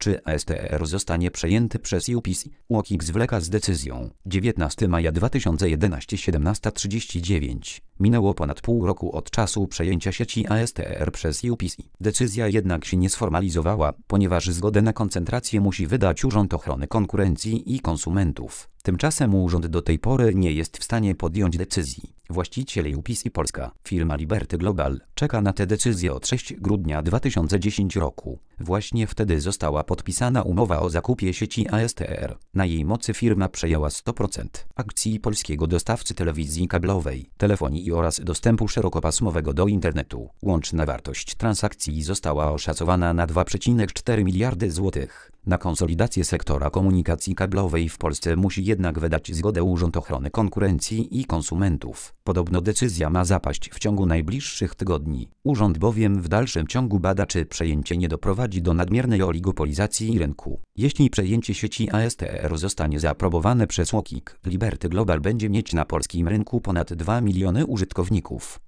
czy ASTR zostanie przejęty przez UPC. UOKiK zwleka z decyzją. 19 maja 2011, 17:39. Minęło ponad pół roku od czasu przejęcia sieci ASTR przez UPC. Decyzja jednak się nie sformalizowała, ponieważ zgodę na koncentrację musi wydać Urząd Ochrony Konkurencji i Konsumentów. Tymczasem urząd do tej pory nie jest w stanie podjąć decyzji. Właściciel UPC Polska, firma Liberty Global, czeka na tę decyzję od 6 grudnia 2010 roku. Właśnie wtedy została podpisana umowa o zakupie sieci ASTR. Na jej mocy firma przejęła 100% akcji polskiego dostawcy telewizji kablowej, telefonii oraz dostępu szerokopasmowego do internetu. Łączna wartość transakcji została oszacowana na 2,4 miliardy złotych. Na konsolidację sektora komunikacji kablowej w Polsce musi jednak wydać zgodę Urząd Ochrony Konkurencji i Konsumentów. Podobno decyzja ma zapaść w ciągu najbliższych tygodni. Urząd bowiem w dalszym ciągu bada, czy przejęcie nie doprowadzi do nadmiernej oligopolizacji rynku. Jeśli przejęcie sieci ASTR zostanie zaaprobowane przez UOKiK, Liberty Global będzie mieć na polskim rynku ponad 2 miliony użytkowników.